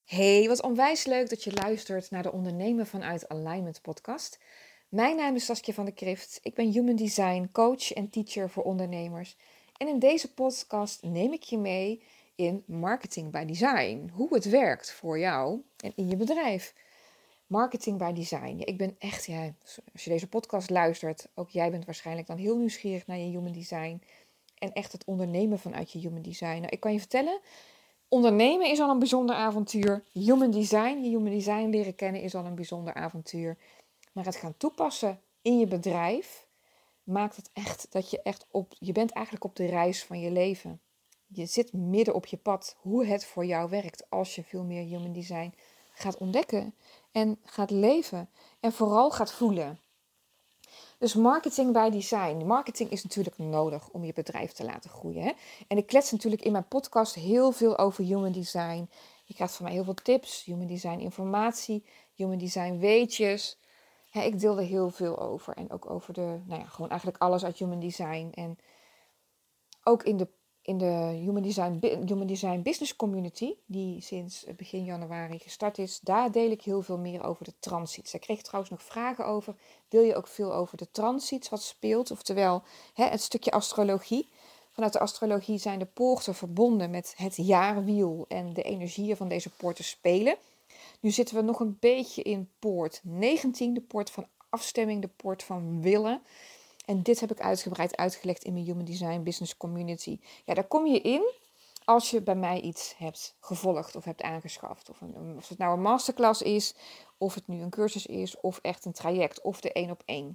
Hey, wat onwijs leuk dat je luistert naar de Ondernemen vanuit Alignment podcast. Mijn naam is Saskia van der Krift. Ik ben Human Design coach en teacher voor ondernemers. En in deze podcast neem ik je mee in Marketing by Design. Hoe het werkt voor jou en in je bedrijf. Marketing by Design. Ja, ik ben echt, als je deze podcast luistert, ook jij bent waarschijnlijk dan heel nieuwsgierig naar je Human Design. En echt het ondernemen vanuit je Human Design. Nou, ik kan je vertellen, ondernemen is al een bijzonder avontuur. Je Human Design leren kennen is al een bijzonder avontuur. Maar het gaan toepassen in je bedrijf maakt het echt dat je bent eigenlijk op de reis van je leven. Je zit midden op je pad hoe het voor jou werkt als je veel meer Human Design gaat ontdekken en gaat leven en vooral gaat voelen. Dus marketing by design. Marketing is natuurlijk nodig om je bedrijf te laten groeien. Hè? En ik klets natuurlijk in mijn podcast heel veel over human design. Je krijgt van mij heel veel tips, human design informatie, human design weetjes. Ik deel er heel veel over. En ook over gewoon eigenlijk alles uit human design. En ook in de human design business community, die sinds begin januari gestart is, daar deel ik heel veel meer over de transits. Daar kreeg ik trouwens nog vragen over. Deel je ook veel over de transits, wat speelt? Oftewel, het stukje astrologie. Vanuit de astrologie zijn de poorten verbonden met het jaarwiel en de energieën van deze poorten spelen. Nu zitten we nog een beetje in poort 19, de poort van afstemming, de poort van willen. En dit heb ik uitgebreid uitgelegd in mijn Human Design Business Community. Ja, daar kom je in als je bij mij iets hebt gevolgd of hebt aangeschaft. Of het nou een masterclass is, of het nu een cursus is, of echt een traject, of de 1-op-1.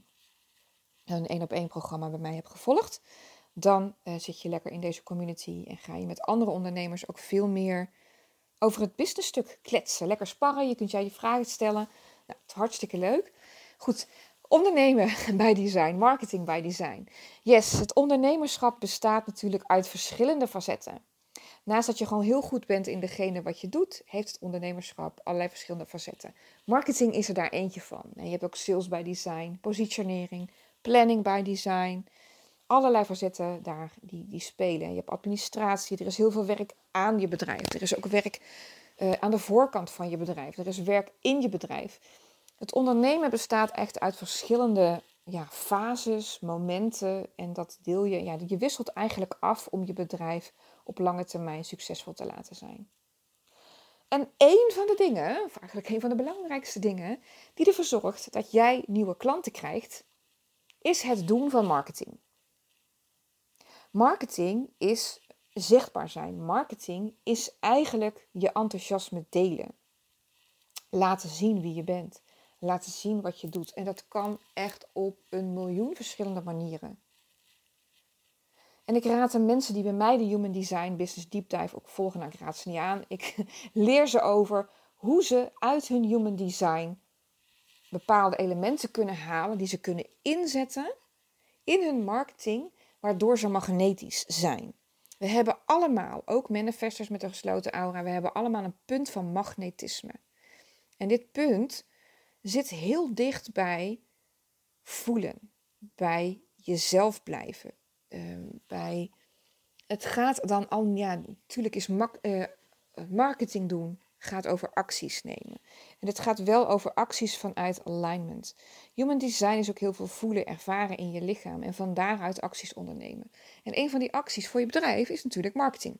Een 1-op-1 programma bij mij hebt gevolgd. Dan zit je lekker in deze community en ga je met andere ondernemers ook veel meer over het businessstuk kletsen. Lekker sparren, je kunt jij je vragen stellen. Nou, het is hartstikke leuk. Goed, ondernemen bij design, marketing bij design. Yes, het ondernemerschap bestaat natuurlijk uit verschillende facetten. Naast dat je gewoon heel goed bent in degene wat je doet, heeft het ondernemerschap allerlei verschillende facetten. Marketing is er daar eentje van. En je hebt ook sales by design, positionering, planning by design. Allerlei facetten daar die spelen. Je hebt administratie, er is heel veel werk aan je bedrijf. Er is ook werk aan de voorkant van je bedrijf. Er is werk in je bedrijf. Het ondernemen bestaat echt uit verschillende fases, momenten. En dat deel je, je wisselt eigenlijk af om je bedrijf op lange termijn succesvol te laten zijn. En één van de dingen, of eigenlijk een van de belangrijkste dingen, die ervoor zorgt dat jij nieuwe klanten krijgt, is het doen van marketing. Marketing is zichtbaar zijn. Marketing is eigenlijk je enthousiasme delen. Laten zien wie je bent. Laten zien wat je doet. En dat kan echt op een miljoen verschillende manieren. En ik raad de mensen die bij mij de Human Design Business Deep Dive ook volgen, ik raad ze niet aan. Ik leer ze over hoe ze uit hun Human Design bepaalde elementen kunnen halen die ze kunnen inzetten in hun marketing, waardoor ze magnetisch zijn. We hebben allemaal, ook manifestors met een gesloten aura, we hebben allemaal een punt van magnetisme. En dit punt zit heel dicht bij voelen, bij jezelf blijven. Het gaat dan al, natuurlijk is marketing doen, gaat over acties nemen. En het gaat wel over acties vanuit alignment. Human design is ook heel veel voelen, ervaren in je lichaam en van daaruit acties ondernemen. En een van die acties voor je bedrijf is natuurlijk marketing.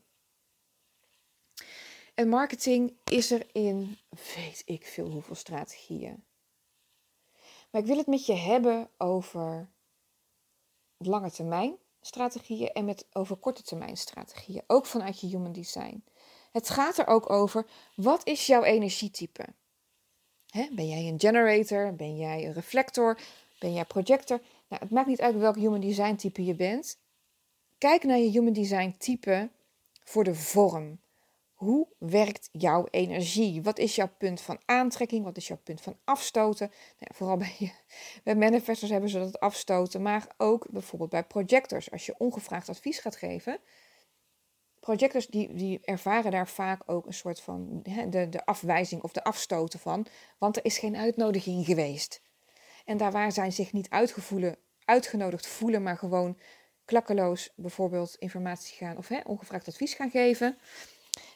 En marketing is er in, weet ik veel hoeveel strategieën. Maar ik wil het met je hebben over lange termijn strategieën en over korte termijn strategieën. Ook vanuit je human design. Het gaat er ook over, wat is jouw energietype? Ben jij een generator? Ben jij een reflector? Ben jij projector? Nou, het maakt niet uit welk human design type je bent. Kijk naar je human design type voor de vorm. Hoe werkt jouw energie? Wat is jouw punt van aantrekking? Wat is jouw punt van afstoten? Nou, vooral bij manifestors hebben ze dat afstoten. Maar ook bijvoorbeeld bij projectors. Als je ongevraagd advies gaat geven. Projectors die ervaren daar vaak ook een soort van de afwijzing of de afstoten van. Want er is geen uitnodiging geweest. En daar waar zij zich niet uitgenodigd voelen. Maar gewoon klakkeloos bijvoorbeeld informatie gaan of ongevraagd advies gaan geven.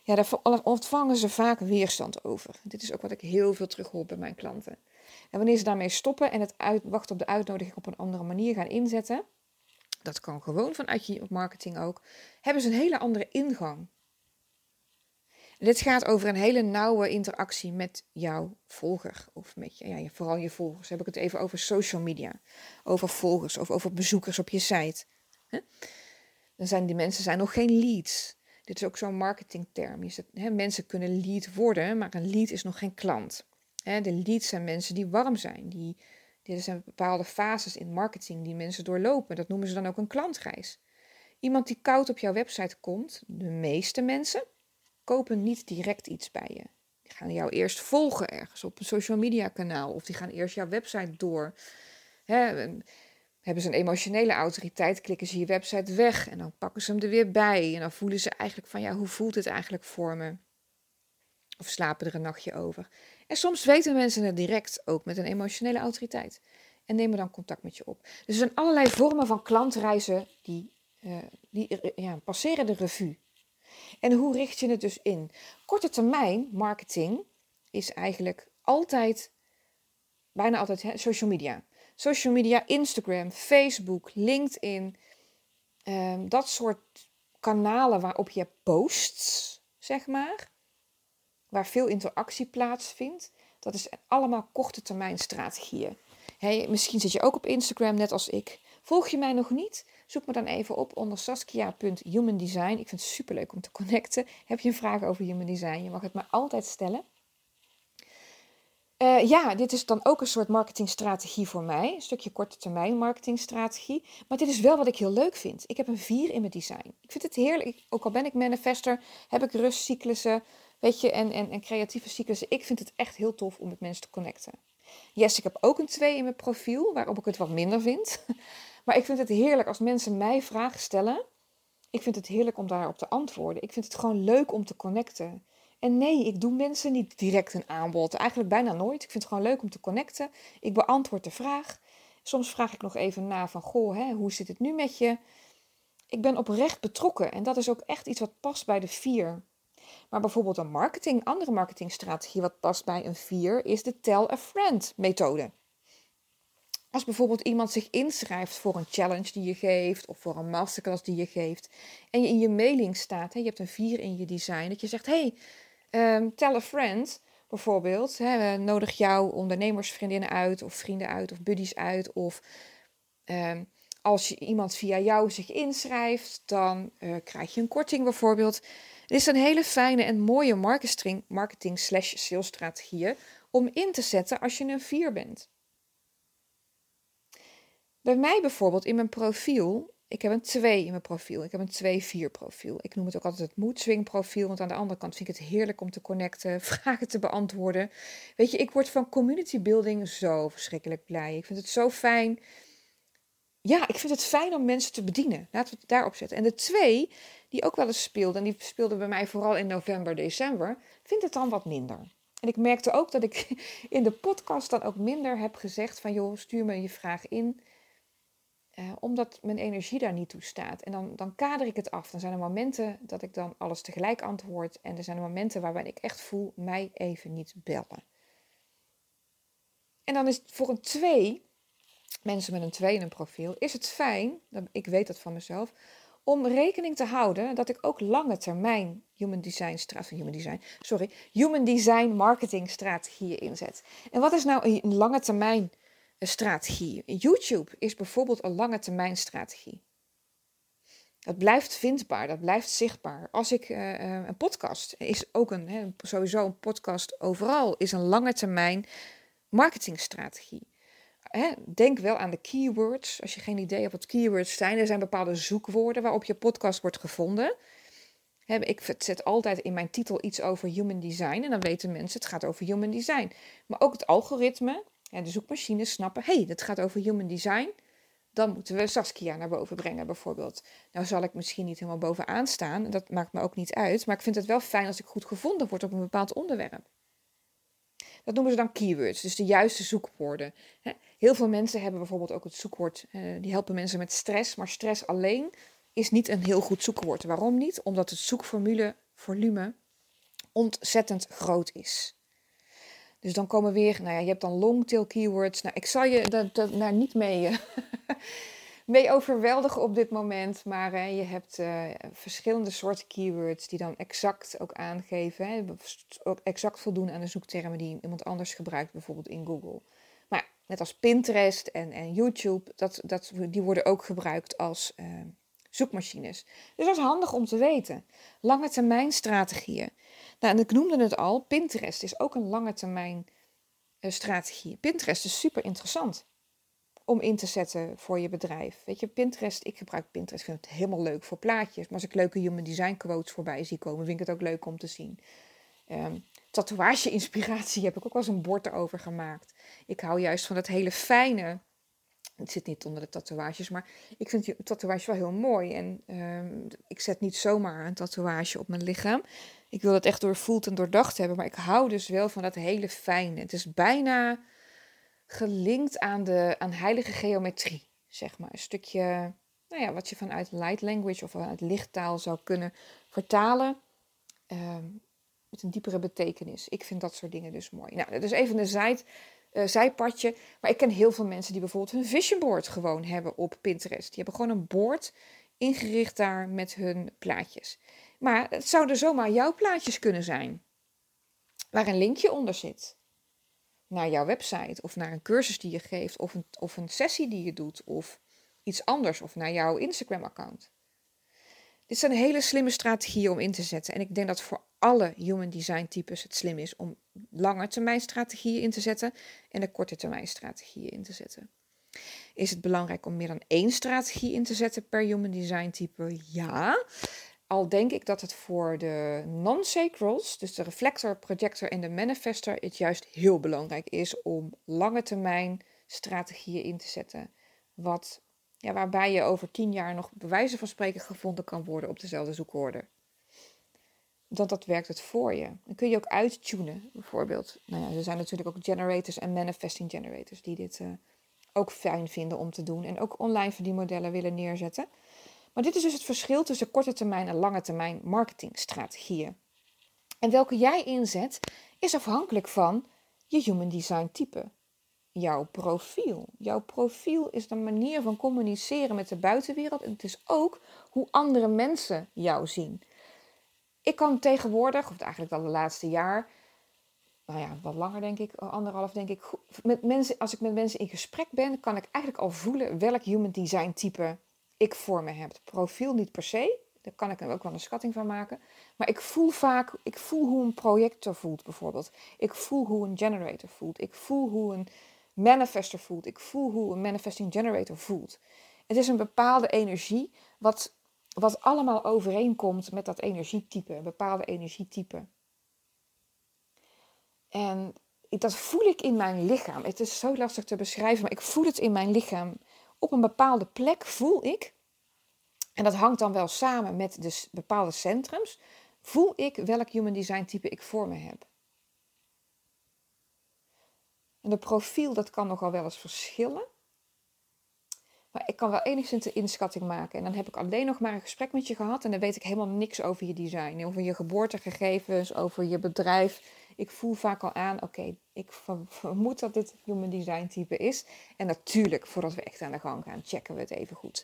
Ja, daar ontvangen ze vaak weerstand over. Dit is ook wat ik heel veel terughoor bij mijn klanten. En wanneer ze daarmee stoppen en het wachten op de uitnodiging op een andere manier gaan inzetten, dat kan gewoon vanuit je marketing ook, hebben ze een hele andere ingang. En dit gaat over een hele nauwe interactie met jouw volger. Of met vooral je volgers. Dan heb ik het even over social media. Over volgers of over bezoekers op je site. Dan zijn die mensen nog geen leads. Dit is ook zo'n marketingterm. Mensen kunnen lead worden, maar een lead is nog geen klant. De leads zijn mensen die warm zijn. Er zijn bepaalde fases in marketing die mensen doorlopen. Dat noemen ze dan ook een klantreis. Iemand die koud op jouw website komt, de meeste mensen, kopen niet direct iets bij je. Die gaan jou eerst volgen ergens op een social media kanaal. Of die gaan eerst jouw website door. Hebben ze een emotionele autoriteit, klikken ze je website weg. En dan pakken ze hem er weer bij. En dan voelen ze eigenlijk van, hoe voelt het eigenlijk voor me? Of slapen er een nachtje over. En soms weten mensen het direct ook met een emotionele autoriteit. En nemen dan contact met je op. Dus er zijn allerlei vormen van klantreizen die passeren de revue. En hoe richt je het dus in? Korte termijn marketing is eigenlijk bijna altijd social media. Social media, Instagram, Facebook, LinkedIn. Dat soort kanalen waarop je posts, zeg maar. Waar veel interactie plaatsvindt. Dat is allemaal korte termijn strategieën. Misschien zit je ook op Instagram, net als ik. Volg je mij nog niet? Zoek me dan even op onder saskia.humandesign. Ik vind het superleuk om te connecten. Heb je een vraag over human design? Je mag het me altijd stellen. Dit is dan ook een soort marketingstrategie voor mij. Een stukje korte termijn marketingstrategie. Maar dit is wel wat ik heel leuk vind. Ik heb een 4 in mijn design. Ik vind het heerlijk. Ook al ben ik manifester, heb ik rustcyclussen, en creatieve cyclussen. Ik vind het echt heel tof om met mensen te connecten. Yes, ik heb ook een 2 in mijn profiel, waarop ik het wat minder vind. Maar ik vind het heerlijk als mensen mij vragen stellen. Ik vind het heerlijk om daarop te antwoorden. Ik vind het gewoon leuk om te connecten. En nee, ik doe mensen niet direct een aanbod. Eigenlijk bijna nooit. Ik vind het gewoon leuk om te connecten. Ik beantwoord de vraag. Soms vraag ik nog even na van, hoe zit het nu met je? Ik ben oprecht betrokken. En dat is ook echt iets wat past bij de 4. Maar bijvoorbeeld een andere marketingstrategie wat past bij een 4 is de Tell a Friend methode. Als bijvoorbeeld iemand zich inschrijft voor een challenge die je geeft of voor een masterclass die je geeft en je in je mailing staat, je hebt een 4 in je design, dat je zegt, tell a friend bijvoorbeeld, nodig jouw ondernemersvriendinnen uit of vrienden uit of buddies uit of als iemand via jou zich inschrijft, dan krijg je een korting bijvoorbeeld. Het is een hele fijne en mooie marketing/sales strategieën om in te zetten als je een 4 bent. Bij mij bijvoorbeeld in mijn profiel, ik heb een 2 in mijn profiel. Ik heb een 2-4 profiel. Ik noem het ook altijd het mood swing profiel, want aan de andere kant vind ik het heerlijk om te connecten, vragen te beantwoorden. Weet je, ik word van community building zo verschrikkelijk blij. Ik vind het zo fijn. Ja, ik vind het fijn om mensen te bedienen. Laten we het daarop zetten. En de 2, die ook wel eens speelde, en die speelde bij mij vooral in november, december, vindt het dan wat minder. En ik merkte ook dat ik in de podcast dan ook minder heb gezegd van, stuur me je vraag in. Omdat mijn energie daar niet toe staat. En dan kader ik het af. Dan zijn er momenten dat ik dan alles tegelijk antwoord. En er zijn er momenten waarbij ik echt voel, mij even niet bellen. En dan is het voor een 2, mensen met een 2 in een profiel, is het fijn, ik weet dat van mezelf, om rekening te houden dat ik ook lange termijn human design marketing strategieën inzet. En wat is nou een lange termijn strategie? YouTube is bijvoorbeeld een lange termijn strategie. Dat blijft vindbaar, dat blijft zichtbaar. Als ik een podcast, is ook sowieso een podcast overal, is een lange termijn marketingstrategie. Denk wel aan de keywords. Als je geen idee hebt wat keywords zijn, er zijn bepaalde zoekwoorden waarop je podcast wordt gevonden. Ik zet altijd in mijn titel iets over human design en dan weten mensen het gaat over human design. Maar ook het algoritme en de zoekmachines snappen, dat gaat over human design. Dan moeten we Saskia naar boven brengen bijvoorbeeld. Nou zal ik misschien niet helemaal bovenaan staan, dat maakt me ook niet uit. Maar ik vind het wel fijn als ik goed gevonden word op een bepaald onderwerp. Dat noemen ze dan keywords, dus de juiste zoekwoorden. Heel veel mensen hebben bijvoorbeeld ook het zoekwoord, die helpen mensen met stress. Maar stress alleen is niet een heel goed zoekwoord. Waarom niet? Omdat het zoekvolume ontzettend groot is. Dus dan komen weer, je hebt dan longtail keywords. Nou, ik zal je daar niet mee, mee overweldigen op dit moment. Maar je hebt verschillende soorten keywords die dan exact ook aangeven. Ook exact voldoen aan de zoektermen die iemand anders gebruikt, bijvoorbeeld in Google. Maar net als Pinterest en YouTube, die worden ook gebruikt als zoekmachines. Dus dat is handig om te weten. Lange termijn strategieën. Nou, en ik noemde het al, Pinterest is ook een lange termijn strategie. Pinterest is super interessant om in te zetten voor je bedrijf. Weet je, Pinterest, ik gebruik Pinterest, ik vind het helemaal leuk voor plaatjes. Maar als ik leuke human design quotes voorbij zie komen, vind ik het ook leuk om te zien. Tatoeage-inspiratie heb ik ook wel eens een bord erover gemaakt. Ik hou juist van dat hele fijne. Het zit niet onder de tatoeages, maar ik vind die tatoeage wel heel mooi. En ik zet niet zomaar een tatoeage op mijn lichaam. Ik wil het echt doorvoeld en doordacht hebben. Maar ik hou dus wel van dat hele fijne. Het is bijna gelinkt aan heilige geometrie, zeg maar. Een stukje, wat je vanuit light language of vanuit lichttaal zou kunnen vertalen. Met een diepere betekenis. Ik vind dat soort dingen dus mooi. Nou, dat is even een zijpadje. Maar ik ken heel veel mensen die bijvoorbeeld hun vision board gewoon hebben op Pinterest. Die hebben gewoon een board ingericht daar met hun plaatjes. Maar het zouden zomaar jouw plaatjes kunnen zijn. Waar een linkje onder zit. Naar jouw website. Of naar een cursus die je geeft. Of een sessie die je doet. Of iets anders. Of naar jouw Instagram account. Dit zijn hele slimme strategieën om in te zetten. En ik denk dat voor alle human design types het slim is om lange termijn strategieën in te zetten en de korte termijn strategieën in te zetten. Is het belangrijk om meer dan 1 strategie in te zetten per human design type? Ja. Al denk ik dat het voor de non-sacrals, dus de reflector, projector en de manifestor, het juist heel belangrijk is om lange termijn strategieën in te zetten. Waarbij je over 10 jaar nog bij wijze van spreken gevonden kan worden op dezelfde zoekwoorden. Dat werkt het voor je. Dan kun je ook uittunen, bijvoorbeeld. Er zijn natuurlijk ook generators en manifesting generators die dit ook fijn vinden om te doen. En ook online verdienmodellen willen neerzetten. Maar dit is dus het verschil tussen korte termijn en lange termijn marketingstrategieën. En welke jij inzet is afhankelijk van je human design type. Jouw profiel. Jouw profiel is de manier van communiceren met de buitenwereld. En het is ook hoe andere mensen jou zien. Ik kan tegenwoordig, of eigenlijk al de laatste jaar, wat langer denk ik, 1,5 denk ik, als ik met mensen in gesprek ben, kan ik eigenlijk al voelen welk human design type ik voor me heb. Profiel niet per se, daar kan ik ook wel een schatting van maken. Maar ik voel hoe een projector voelt bijvoorbeeld. Ik voel hoe een generator voelt. Ik voel hoe een manifestor voelt. Ik voel hoe een manifesting generator voelt. Het is een bepaalde energie wat allemaal overeenkomt met dat energietype, een bepaalde energietype. En dat voel ik in mijn lichaam. Het is zo lastig te beschrijven, maar ik voel het in mijn lichaam. Op een bepaalde plek voel ik, en dat hangt dan wel samen met de bepaalde centrums, voel ik welk human design type ik voor me heb. En de profiel, dat kan nogal wel eens verschillen. Maar ik kan wel enigszins een inschatting maken. En dan heb ik alleen nog maar een gesprek met je gehad. En dan weet ik helemaal niks over je design. Over je geboortegegevens, over je bedrijf. Ik voel vaak al aan, oké, ik vermoed dat dit human design type is. En natuurlijk, voordat we echt aan de gang gaan, checken we het even goed.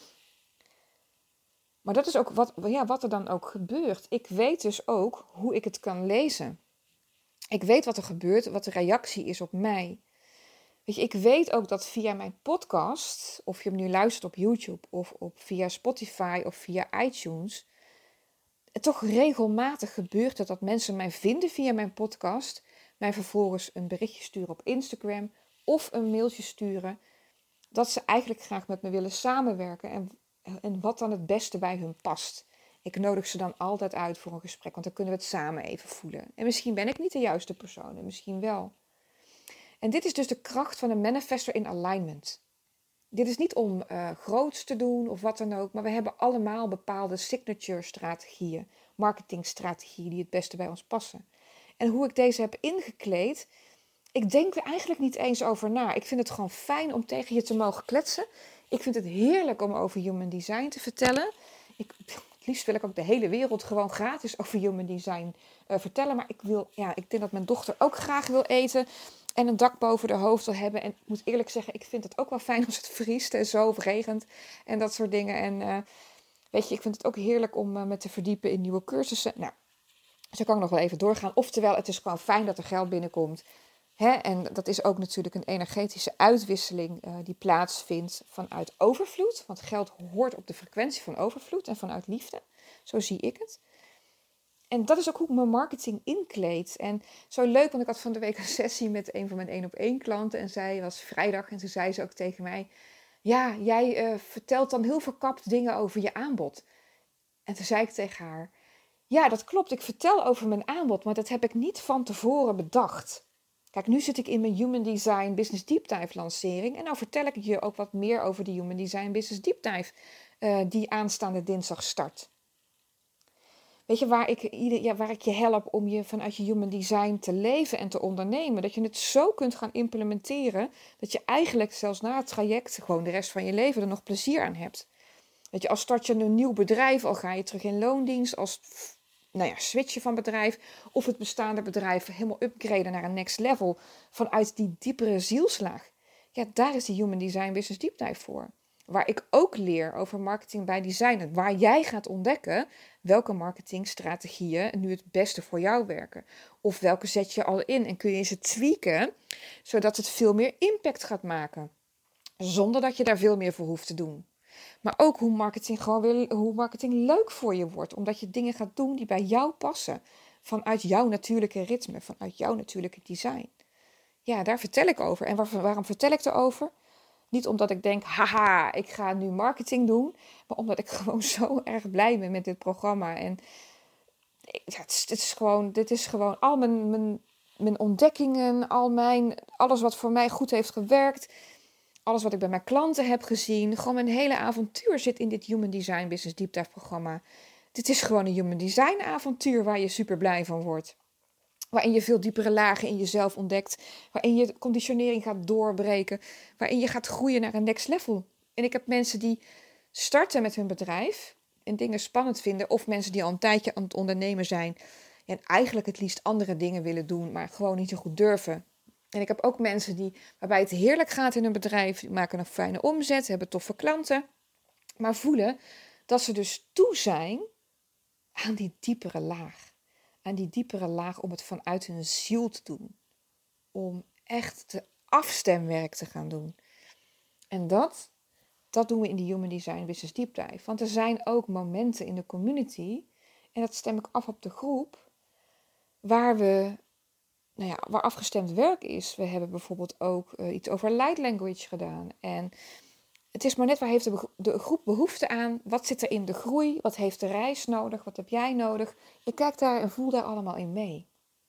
Maar dat is ook wat er dan ook gebeurt. Ik weet dus ook hoe ik het kan lezen. Ik weet wat er gebeurt, wat de reactie is op mij. Weet je, ik weet ook dat via mijn podcast, of je hem nu luistert op YouTube, of via Spotify, of via iTunes, het toch regelmatig gebeurt dat mensen mij vinden via mijn podcast, mij vervolgens een berichtje sturen op Instagram, of een mailtje sturen, dat ze eigenlijk graag met me willen samenwerken en wat dan het beste bij hun past. Ik nodig ze dan altijd uit voor een gesprek, want dan kunnen we het samen even voelen. En misschien ben ik niet de juiste persoon, en misschien wel. En dit is dus de kracht van een manifestor in alignment. Dit is niet om groots te doen of wat dan ook, maar we hebben allemaal bepaalde signature strategieën, marketingstrategieën die het beste bij ons passen. En hoe ik deze heb ingekleed, ik denk er eigenlijk niet eens over na. Ik vind het gewoon fijn om tegen je te mogen kletsen. Ik vind het heerlijk om over human design te vertellen. Het liefst wil ik ook de hele wereld gewoon gratis over human design vertellen. Maar ik denk dat mijn dochter ook graag wil eten en een dak boven de hoofd wil hebben. En ik moet eerlijk zeggen, ik vind het ook wel fijn als het vriest en zo of regent en dat soort dingen. En weet je, ik vind het ook heerlijk om me te verdiepen in nieuwe cursussen. Nou, zo kan ik nog wel even doorgaan. Oftewel, het is gewoon fijn dat er geld binnenkomt. En dat is ook natuurlijk een energetische uitwisseling die plaatsvindt vanuit overvloed. Want geld hoort op de frequentie van overvloed en vanuit liefde. Zo zie ik het. En dat is ook hoe ik mijn marketing inkleed. En zo leuk, want ik had van de week een sessie met een van mijn 1-op-1 klanten. En zij was vrijdag en toen zei ze ook tegen mij: ja, jij vertelt dan heel verkapt dingen over je aanbod. En toen zei ik tegen haar: ja, dat klopt, ik vertel over mijn aanbod, maar dat heb ik niet van tevoren bedacht. Kijk, nu zit ik in mijn Human Design Business Deep Dive lancering. En nou vertel ik je ook wat meer over de Human Design Business Deep Dive die aanstaande dinsdag start. Weet je, waar ik je help om je vanuit je Human Design te leven en te ondernemen. Dat je het zo kunt gaan implementeren dat je eigenlijk zelfs na het traject gewoon de rest van je leven er nog plezier aan hebt. Weet je, als start je een nieuw bedrijf, al ga je terug in loondienst, als switchen van bedrijf of het bestaande bedrijf helemaal upgraden naar een next level vanuit die diepere zielslaag. Ja, daar is die Human Design Business Deep Dive voor. Waar ik ook leer over marketing bij design. Waar jij gaat ontdekken welke marketingstrategieën nu het beste voor jou werken. Of welke zet je al in en kun je ze tweaken, zodat het veel meer impact gaat maken. Zonder dat je daar veel meer voor hoeft te doen. Maar ook hoe marketing leuk voor je wordt. Omdat je dingen gaat doen die bij jou passen. Vanuit jouw natuurlijke ritme. Vanuit jouw natuurlijke design. Ja, daar vertel ik over. En waarom vertel ik erover? Niet omdat ik denk, haha, ik ga nu marketing doen. Maar omdat ik gewoon zo erg blij ben met dit programma. En ja, dit is gewoon al mijn ontdekkingen. Alles wat voor mij goed heeft gewerkt. Alles wat ik bij mijn klanten heb gezien. Gewoon mijn hele avontuur zit in dit Human Design Business Deep Dive programma. Dit is gewoon een Human Design avontuur waar je super blij van wordt. Waarin je veel diepere lagen in jezelf ontdekt. Waarin je conditionering gaat doorbreken. Waarin je gaat groeien naar een next level. En ik heb mensen die starten met hun bedrijf. En dingen spannend vinden. Of mensen die al een tijdje aan het ondernemen zijn. En eigenlijk het liefst andere dingen willen doen. Maar gewoon niet zo goed durven. En ik heb ook mensen waarbij het heerlijk gaat in hun bedrijf. Die maken een fijne omzet, hebben toffe klanten. Maar voelen dat ze dus toe zijn aan die diepere laag. Aan die diepere laag om het vanuit hun ziel te doen. Om echt de afstemwerk te gaan doen. En dat doen we in de Human Design Business Deep Dive. Want er zijn ook momenten in de community. En dat stem ik af op de groep. Waar afgestemd werk is. We hebben bijvoorbeeld ook iets over light language gedaan. En het is maar net waar heeft de groep behoefte aan. Wat zit er in de groei? Wat heeft de reis nodig? Wat heb jij nodig? Ik kijk daar en voel daar allemaal in mee.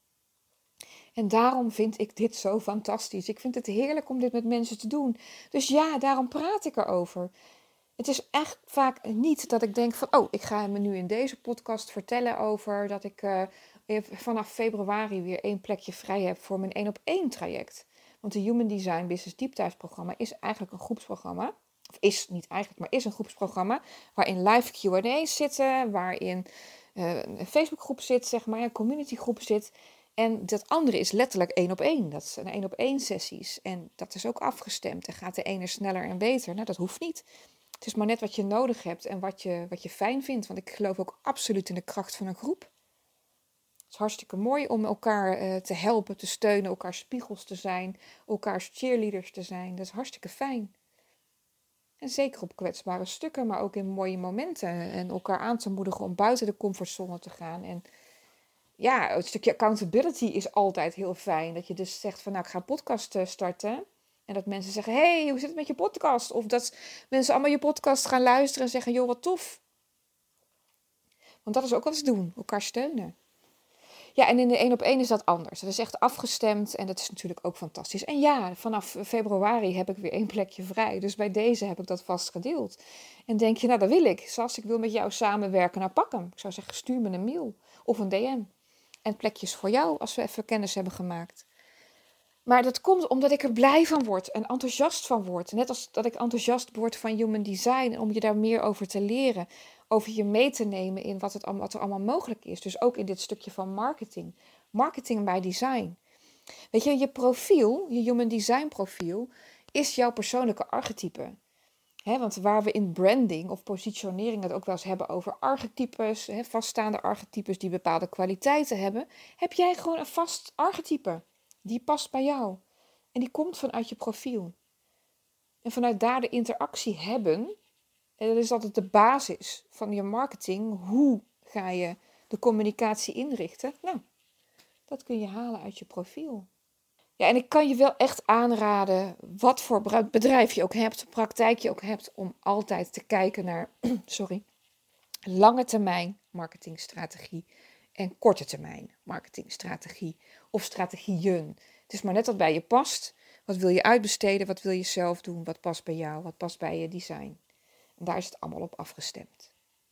En daarom vind ik dit zo fantastisch. Ik vind het heerlijk om dit met mensen te doen. Dus ja, daarom praat ik erover. Het is echt vaak niet dat ik denk van, ik ga me nu in deze podcast vertellen over dat ik vanaf februari weer 1 plekje vrij heb voor mijn 1-op-1 traject. Want de Human Design Business Deep Dive programma is eigenlijk een groepsprogramma. Of is niet eigenlijk, maar is een groepsprogramma. Waarin live Q&A's zitten, waarin een Facebookgroep zit, zeg maar, een communitygroep zit. En dat andere is letterlijk 1-op-1. Dat zijn 1-op-1 sessies. En dat is ook afgestemd. En gaat de ene sneller en beter? Nou, dat hoeft niet. Het is maar net wat je nodig hebt en wat je fijn vindt. Want ik geloof ook absoluut in de kracht van een groep. Het is hartstikke mooi om elkaar te helpen, te steunen, elkaar spiegels te zijn, elkaars cheerleaders te zijn. Dat is hartstikke fijn. En zeker op kwetsbare stukken, maar ook in mooie momenten. En elkaar aan te moedigen om buiten de comfortzone te gaan. En ja, het stukje accountability is altijd heel fijn. Dat je dus zegt van, ik ga een podcast starten. En dat mensen zeggen, hey, hoe zit het met je podcast? Of dat mensen allemaal je podcast gaan luisteren en zeggen, joh, wat tof. Want dat is ook wat ze doen, elkaar steunen. Ja, en in de 1-op-1 is dat anders. Dat is echt afgestemd en dat is natuurlijk ook fantastisch. En ja, vanaf februari heb ik weer 1 plekje vrij. Dus bij deze heb ik dat vast gedeeld. En denk je, dat wil ik. Zoals ik wil met jou samenwerken, nou pak hem. Ik zou zeggen, stuur me een mail of een DM. En plekjes voor jou als we even kennis hebben gemaakt. Maar dat komt omdat ik er blij van word en enthousiast van word. Net als dat ik enthousiast word van Human Design en om je daar meer over te leren. over je mee te nemen in wat er allemaal mogelijk is. Dus ook in dit stukje van marketing. Marketing by design. Weet je, je profiel, je human design profiel, is jouw persoonlijke archetype. Want waar we in branding of positionering het ook wel eens hebben over archetypes, vaststaande archetypes die bepaalde kwaliteiten hebben, heb jij gewoon een vast archetype. Die past bij jou. En die komt vanuit je profiel. En vanuit daar de interactie hebben, en dat is altijd de basis van je marketing. Hoe ga je de communicatie inrichten? Nou, dat kun je halen uit je profiel. Ja, en ik kan je wel echt aanraden, wat voor bedrijf je ook hebt, praktijk je ook hebt, om altijd te kijken naar lange termijn marketingstrategie en korte termijn marketingstrategie of strategieën. Het is maar net wat bij je past. Wat wil je uitbesteden? Wat wil je zelf doen? Wat past bij jou? Wat past bij je design? En daar is het allemaal op afgestemd.